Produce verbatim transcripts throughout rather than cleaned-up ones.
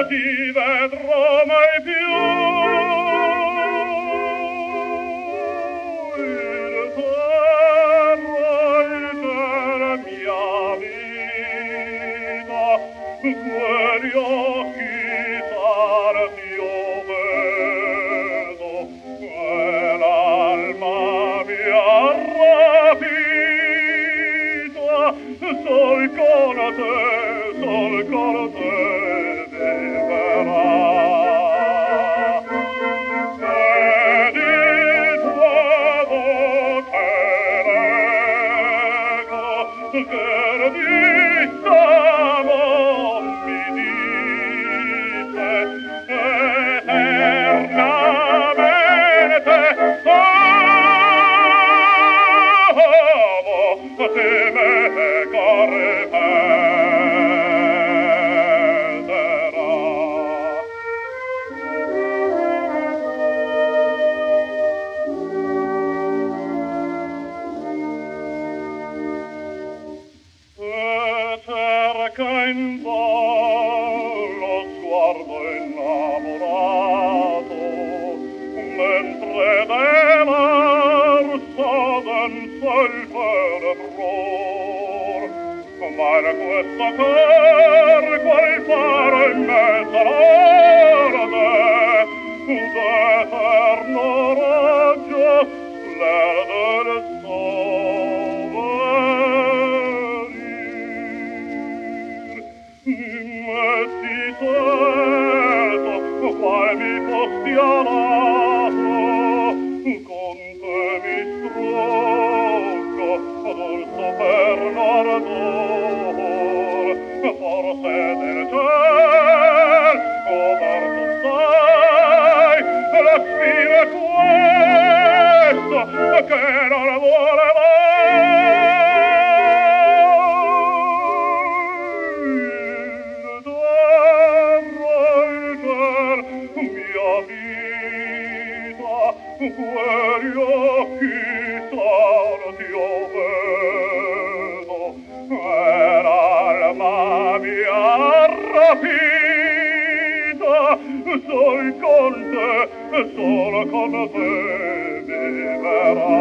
ti vedrò mai più. Il terra, il terra mia vita, quegli occhi sarti io vedo, quell'alma mia rapita, sol con te, sol con te viverà. Ed il tuo teleco, che diciamo mi dice eternamente amo te me corre perderà. E cerca in lo sguardo innamorato, mentre dell'arsa danza il ferebror. Ma in questo cor qual faro in mezzo all'orde, d'eterno raggio splende il soverir. Metti certo, qual mi fosti alato, con te mi struggo, dulce per l'ardor, forse del ciel, coperto sai, la spina è questo, che non vuole quegli occhi sarti io vedo, e l'alma mia rapita, sol con te, solo con te viverà.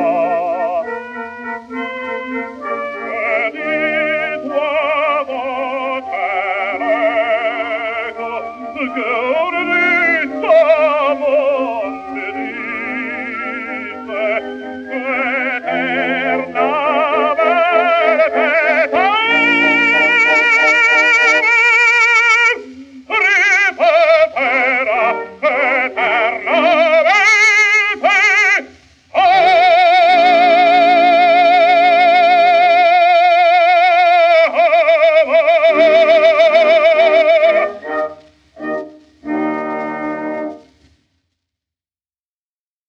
E di tua voce l'eco, che un